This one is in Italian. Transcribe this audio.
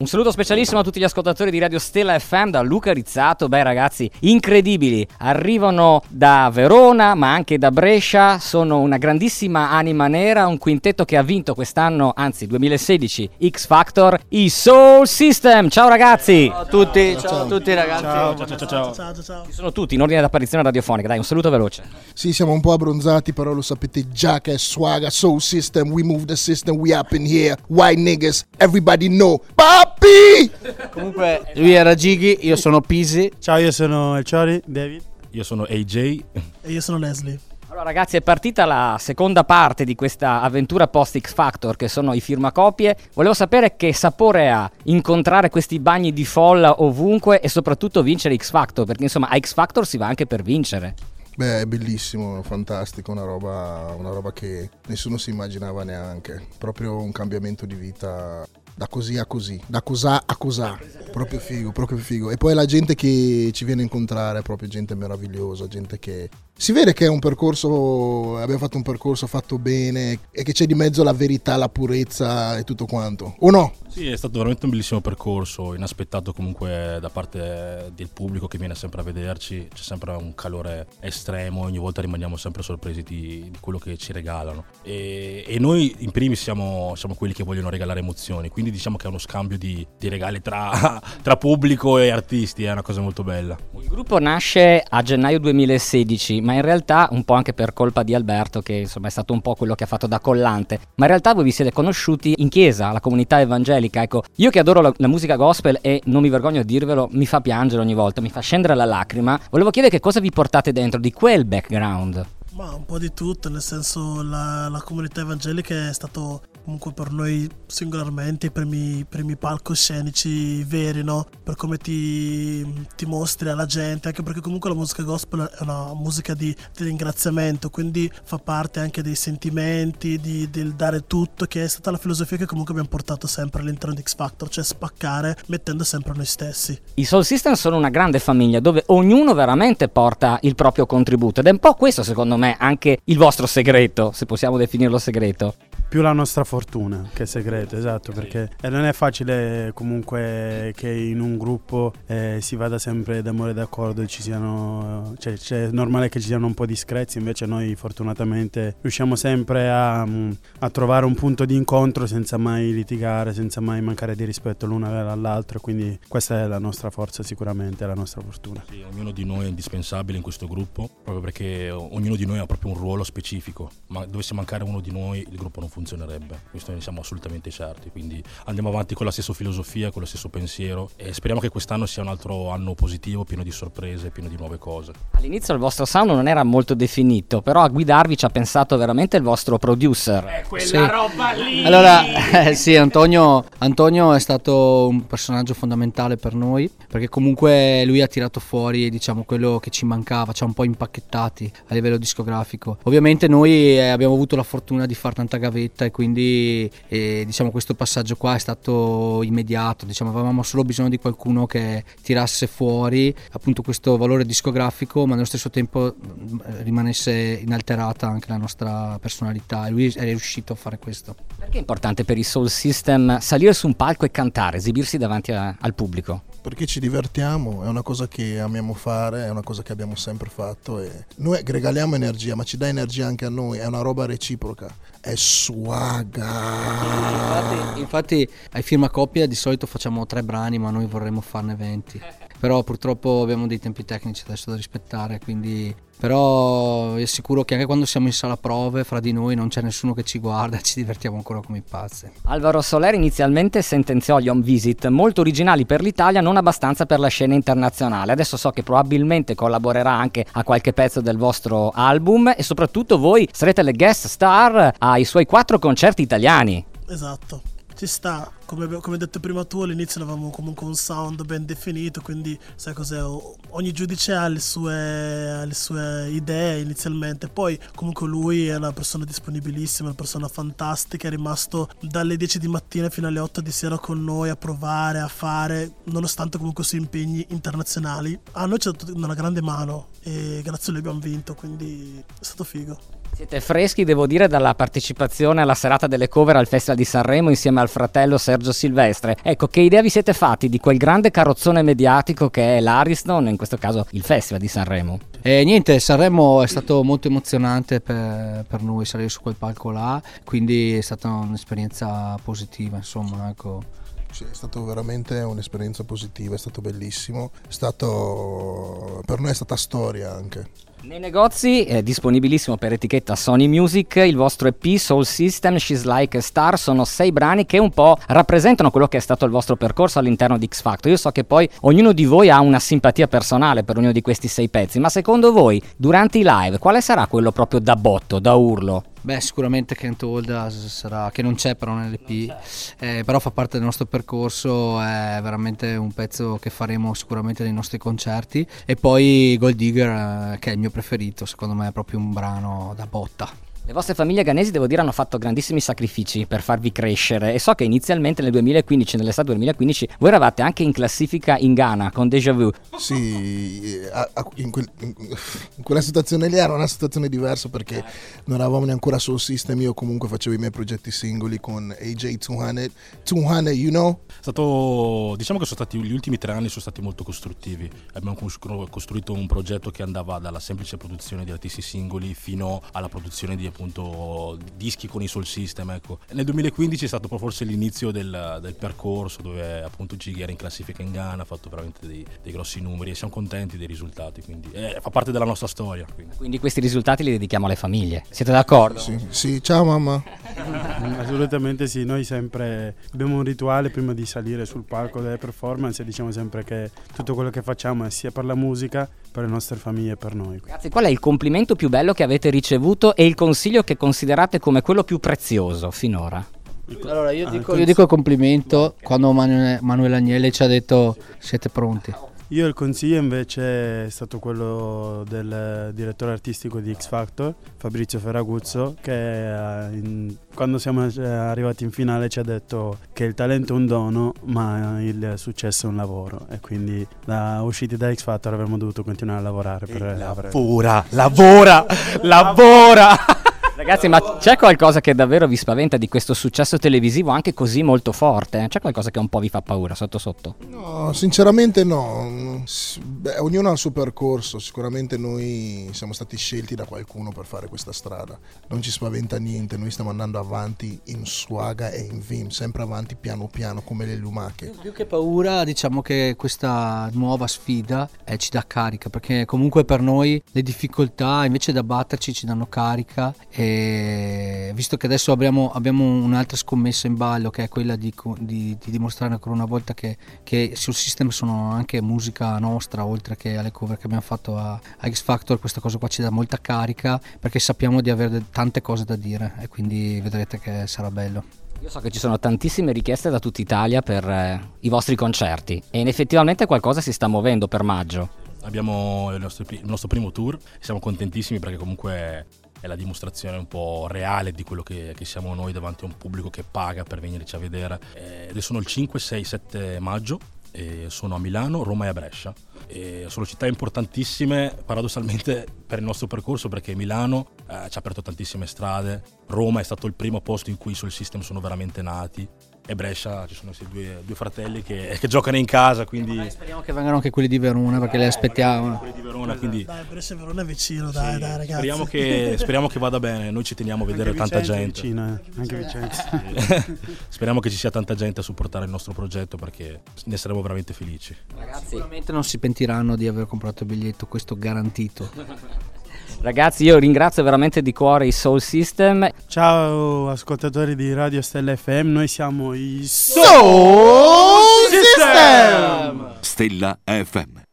Un saluto specialissimo a tutti gli ascoltatori di Radio Stella FM da Luca Rizzato. Beh ragazzi, incredibili, arrivano da Verona ma anche da Brescia, sono una grandissima anima nera, un quintetto che ha vinto quest'anno, anzi 2016, X Factor, i Soul System. Ciao ragazzi! Ciao a tutti, ciao a tutti ragazzi. Ciao. Ci sono tutti in ordine d'apparizione radiofonica, dai un saluto veloce. Sì, siamo un po' abbronzati, però lo sapete già che è Swaga, Soul System, we move the system, we up in here, white niggas, everybody know, papi! Comunque lui era Gighi, io sono Pisi. Ciao, io sono El Chori, David. Io sono AJ. E io sono Leslie. Allora ragazzi, è partita la seconda parte di questa avventura post X Factor, che sono i firmacopie. Volevo sapere che sapore ha incontrare questi bagni di folla ovunque e soprattutto vincere X Factor, perché insomma a X Factor si va anche per vincere. Beh, è bellissimo, fantastico, una roba che nessuno si immaginava neanche. Proprio un cambiamento di vita da così a così, da cosà a cosà. Proprio figo. E poi la gente che ci viene a incontrare è proprio gente meravigliosa, gente che si vede che è un percorso, abbiamo fatto un percorso fatto bene e che c'è di mezzo la verità, la purezza e tutto quanto. O no? Sì, è stato veramente un bellissimo percorso, inaspettato comunque da parte del pubblico che viene sempre a vederci, c'è sempre un calore estremo, ogni volta rimaniamo sempre sorpresi di quello che ci regalano e noi in primis siamo quelli che vogliono regalare emozioni, quindi diciamo che è uno scambio di regali tra pubblico e artisti, è una cosa molto bella. Il gruppo nasce a gennaio 2016, ma in realtà un po' anche per colpa di Alberto, che insomma è stato un po' quello che ha fatto da collante, ma in realtà voi vi siete conosciuti in chiesa, la comunità evangelica. Ecco, io che adoro la musica gospel e non mi vergogno a dirvelo, mi fa piangere ogni volta, mi fa scendere la lacrima. Volevo chiedere che cosa vi portate dentro di quel background. Ma un po' di tutto, nel senso la comunità evangelica è stato comunque per noi singolarmente i primi palcoscenici veri, no? Per come ti mostri alla gente, anche perché comunque la musica gospel è una musica di ringraziamento, quindi fa parte anche dei sentimenti, del dare tutto, che è stata la filosofia che comunque abbiamo portato sempre all'interno di X Factor, cioè spaccare mettendo sempre noi stessi. I Soul System sono una grande famiglia dove ognuno veramente porta il proprio contributo ed è un po' questo secondo me anche il vostro segreto, se possiamo definirlo segreto. Più la nostra fortuna che segreto, esatto, perché non è facile comunque che in un gruppo si vada sempre d'amore e d'accordo e ci siano, cioè è normale che ci siano un po' di screzi, invece noi fortunatamente riusciamo sempre a trovare un punto di incontro senza mai litigare, senza mai mancare di rispetto l'una all'altro, quindi questa è la nostra forza sicuramente, è la nostra fortuna. Sì, ognuno di noi è indispensabile in questo gruppo, proprio perché ognuno di noi ha proprio un ruolo specifico, ma dovesse mancare uno di noi il gruppo non funzionerebbe, questo ne siamo assolutamente certi, quindi andiamo avanti con la stessa filosofia, con lo stesso pensiero e speriamo che quest'anno sia un altro anno positivo, pieno di sorprese, pieno di nuove cose. All'inizio il vostro sound non era molto definito, però a guidarvi ci ha pensato veramente il vostro producer. È quella roba lì! Allora, sì, Antonio è stato un personaggio fondamentale per noi, perché comunque lui ha tirato fuori, diciamo, quello che ci mancava, ci ha un po' impacchettati a livello discografico. Ovviamente noi abbiamo avuto la fortuna di far tanta gavetta e quindi diciamo questo passaggio qua è stato immediato, diciamo avevamo solo bisogno di qualcuno che tirasse fuori appunto questo valore discografico ma nello stesso tempo rimanesse inalterata anche la nostra personalità e lui è riuscito a fare questo. Perché è importante per i Soul System salire su un palco e cantare, esibirsi davanti al pubblico? Perché ci divertiamo, è una cosa che amiamo fare, è una cosa che abbiamo sempre fatto e noi regaliamo energia, ma ci dà energia anche a noi, è una roba reciproca, è swaga. Infatti ai firmacopie di solito facciamo 3 brani, ma noi vorremmo farne 20. Però purtroppo abbiamo dei tempi tecnici adesso da rispettare, quindi però vi assicuro che anche quando siamo in sala prove fra di noi non c'è nessuno che ci guarda, ci divertiamo ancora come i pazzi. Alvaro Soler inizialmente sentenziò gli home visit molto originali per l'Italia, non abbastanza per la scena internazionale. Adesso so che probabilmente collaborerà anche a qualche pezzo del vostro album e soprattutto voi sarete le guest star ai suoi 4 concerti italiani. Esatto. Ci sta, come detto prima tu, all'inizio avevamo comunque un sound ben definito, quindi sai cos'è, ogni giudice ha le sue idee inizialmente, poi comunque lui è una persona disponibilissima, una persona fantastica, è rimasto dalle 10 di mattina fino alle 8 di sera con noi a provare, a fare, nonostante comunque i suoi impegni internazionali. A noi ci ha dato una grande mano e grazie a lui abbiamo vinto, quindi è stato figo. Siete freschi, devo dire, dalla partecipazione alla serata delle cover al Festival di Sanremo insieme al fratello Sergio Silvestre. Ecco, che idea vi siete fatti di quel grande carrozzone mediatico che è l'Ariston, in questo caso il Festival di Sanremo? Niente, Sanremo è stato molto emozionante per noi salire su quel palco là, quindi è stata un'esperienza positiva, insomma, ecco. Sì, è stato veramente un'esperienza positiva, è stato bellissimo, per noi è stata storia anche. Nei negozi è disponibilissimo per etichetta Sony Music il vostro EP Soul System, She's Like a Star. Sono 6 brani che un po' rappresentano quello che è stato il vostro percorso all'interno di X Factor. Io so che poi ognuno di voi ha una simpatia personale per ognuno di questi 6 pezzi, ma secondo voi durante i live quale sarà quello proprio da botto, da urlo? Beh, sicuramente Can't Hold Us sarà, che non c'è però nell'EP, però fa parte del nostro percorso, è veramente un pezzo che faremo sicuramente nei nostri concerti. E poi Gold Digger, che è il mio preferito, secondo me è proprio un brano da botta. Le vostre famiglie ghanesi, devo dire, hanno fatto grandissimi sacrifici per farvi crescere, e so che inizialmente nel 2015, nell'estate 2015, voi eravate anche in classifica in Ghana con Deja Vu. Sì, in quella situazione lì era una situazione diversa perché non eravamo neanche ancora Soul System. Io comunque facevo i miei progetti singoli con AJ200, you know? Diciamo che gli ultimi 3 anni sono stati molto costruttivi. Abbiamo costruito un progetto che andava dalla semplice produzione di artisti singoli fino alla produzione di appunto dischi con i Soul System, ecco. Nel 2015 è stato forse l'inizio del percorso, dove appunto Gigi era in classifica in Ghana, ha fatto veramente dei grossi numeri e siamo contenti dei risultati, quindi fa parte della nostra storia. Quindi questi risultati li dedichiamo alle famiglie, siete d'accordo? Sì, ciao mamma. Assolutamente sì, noi sempre abbiamo un rituale prima di salire sul palco delle performance e diciamo sempre che tutto quello che facciamo è sia per la musica, per le nostre famiglie e per noi. Ragazzi, qual è il complimento più bello che avete ricevuto e il consiglio che considerate come quello più prezioso finora? Allora io dico il complimento quando Manuel Agnelli ci ha detto siete pronti. Io il consiglio invece è stato quello del direttore artistico di X Factor, Fabrizio Ferraguzzo, che quando siamo arrivati in finale ci ha detto che il talento è un dono ma il successo è un lavoro, e quindi da usciti da X Factor avremmo dovuto continuare a lavorare per lavora! Ragazzi, ma c'è qualcosa che davvero vi spaventa di questo successo televisivo anche così molto forte? C'è qualcosa che un po' vi fa paura sotto sotto? No, sinceramente no. Beh, ognuno ha il suo percorso. Sicuramente noi siamo stati scelti da qualcuno per fare questa strada. Non ci spaventa niente, noi stiamo andando avanti in swaga e in vim, sempre avanti piano piano come le lumache. Più che paura, diciamo che questa nuova sfida ci dà carica, perché comunque per noi le difficoltà invece di abbatterci ci danno carica. E visto che adesso abbiamo un'altra scommessa in ballo, che è quella di dimostrare ancora una volta che sul System sono anche musica nostra, oltre che alle cover che abbiamo fatto a X Factor, questa cosa qua ci dà molta carica perché sappiamo di avere tante cose da dire e quindi vedrete che sarà bello. Io so che ci sono tantissime richieste da tutta Italia per i vostri concerti e effettivamente qualcosa si sta muovendo per maggio. Abbiamo il nostro primo tour e siamo contentissimi perché comunque è la dimostrazione un po' reale di quello che siamo noi davanti a un pubblico che paga per venirci a vedere. Ed sono il 5, 6, 7 maggio e sono a Milano, Roma e a Brescia. E sono città importantissime paradossalmente per il nostro percorso, perché Milano ci ha aperto tantissime strade, Roma è stato il primo posto in cui i Soul System sono veramente nati, e Brescia ci sono questi due fratelli che giocano in casa, quindi speriamo che vengano anche quelli di Verona, perché li aspettiamo. Quelli di Verona, quindi dai, Brescia e Verona è vicino, dai ragazzi. Speriamo che vada bene, noi ci teniamo a vedere anche tanta Vicenza gente. Vicino, anche Vicenza. Speriamo che ci sia tanta gente a supportare il nostro progetto, perché ne saremo veramente felici. Ragazzi, Sicuramente non si pentiranno di aver comprato il biglietto, questo garantito. Ragazzi, io ringrazio veramente di cuore i Soul System. Ciao ascoltatori di Radio Stella FM, noi siamo i Soul System! Stella FM.